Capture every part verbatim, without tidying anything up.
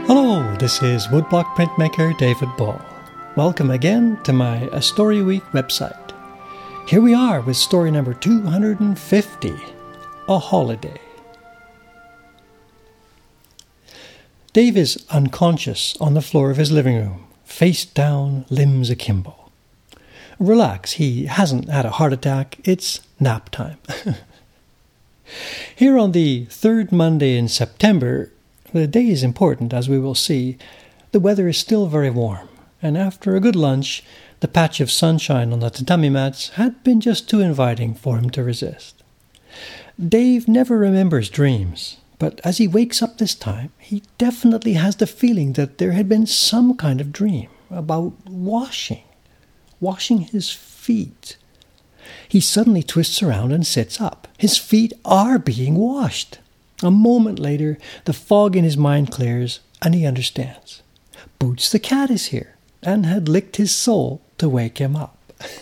Hello, this is woodblock printmaker David Ball. Welcome again to my A Story Week website. Here we are with story number two hundred fifty, A Holiday. Dave is unconscious on the floor of his living room, face down, limbs akimbo. Relax, he hasn't had a heart attack, it's nap time. Here on the third Monday in September, the day is important, as we will see. The weather is still very warm, and after a good lunch, the patch of sunshine on the tatami mats had been just too inviting for him to resist. Dave never remembers dreams, but as he wakes up this time, he definitely has the feeling that there had been some kind of dream about washing, washing his feet. He suddenly twists around and sits up. His feet are being washed. A moment later, the fog in his mind clears, and he understands. Boots the cat is here, and had licked his soul to wake him up.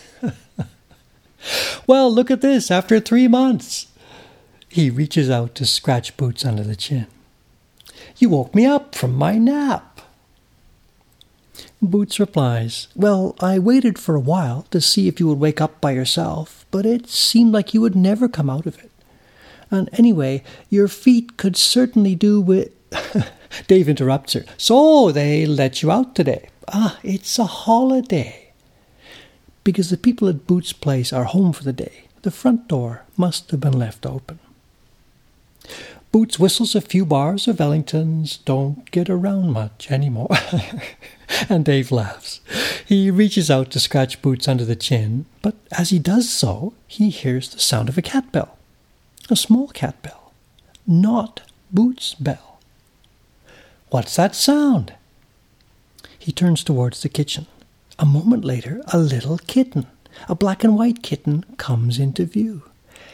Well, look at this, after three months. He reaches out to scratch Boots under the chin. You woke me up from my nap. Boots replies, Well, I waited for a while to see if you would wake up by yourself, but it seemed like you would never come out of it. And anyway, your feet could certainly do with... Dave interrupts her. So they let you out today. Ah, it's a holiday. Because the people at Boots' place are home for the day, the front door must have been left open. Boots whistles a few bars of Ellington's Don't Get Around Much Anymore. And Dave laughs. He reaches out to scratch Boots under the chin, but as he does so, he hears the sound of a cat bell. A small cat bell, not Boots' bell. What's that sound? He turns towards the kitchen. A moment later, a little kitten, a black and white kitten, comes into view.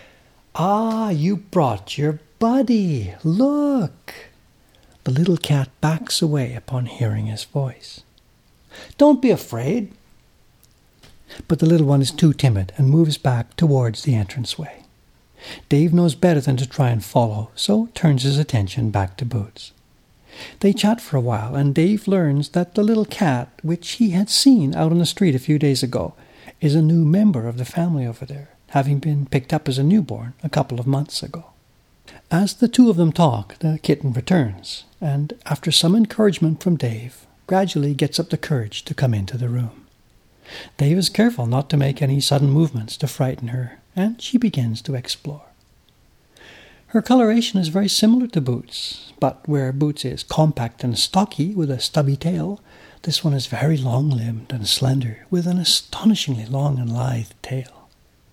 Ah, you brought your buddy. Look. The little cat backs away upon hearing his voice. Don't be afraid. But the little one is too timid and moves back towards the entranceway. Dave knows better than to try and follow, so turns his attention back to Boots. They chat for a while, and Dave learns that the little cat, which he had seen out on the street a few days ago, is a new member of the family over there, having been picked up as a newborn a couple of months ago. As the two of them talk, the kitten returns, and after some encouragement from Dave, gradually gets up the courage to come into the room. Dave is careful not to make any sudden movements to frighten her, and she begins to explore. Her coloration is very similar to Boots, but where Boots is compact and stocky with a stubby tail, this one is very long-limbed and slender with an astonishingly long and lithe tail.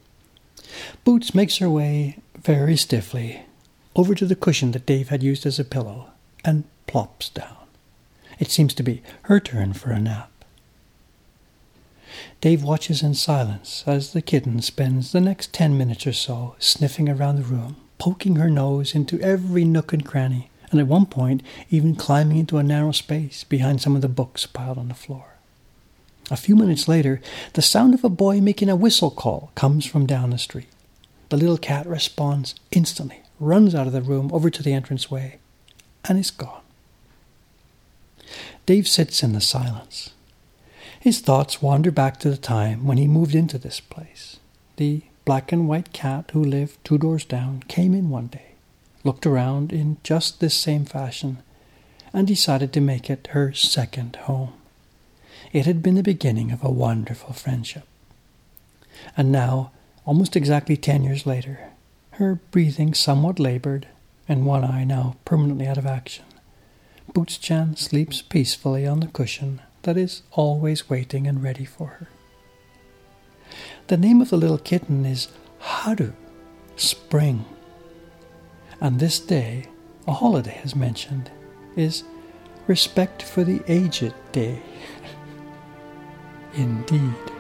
Boots makes her way very stiffly over to the cushion that Dave had used as a pillow and plops down. It seems to be her turn for a nap. Dave watches in silence as the kitten spends the next ten minutes or so sniffing around the room, poking her nose into every nook and cranny, and at one point even climbing into a narrow space behind some of the books piled on the floor. A few minutes later, the sound of a boy making a whistle call comes from down the street. The little cat responds instantly, runs out of the room over to the entranceway, and is gone. Dave sits in the silence. His thoughts wander back to the time when he moved into this place. The black and white cat who lived two doors down came in one day, looked around in just this same fashion, and decided to make it her second home. It had been the beginning of a wonderful friendship. And now, almost exactly ten years later, her breathing somewhat labored, and one eye now permanently out of action, Boots-chan sleeps peacefully on the cushion that is always waiting and ready for her. The name of the little kitten is Haru, spring. And this day, a holiday as mentioned, is Respect for the Aged Day. Indeed.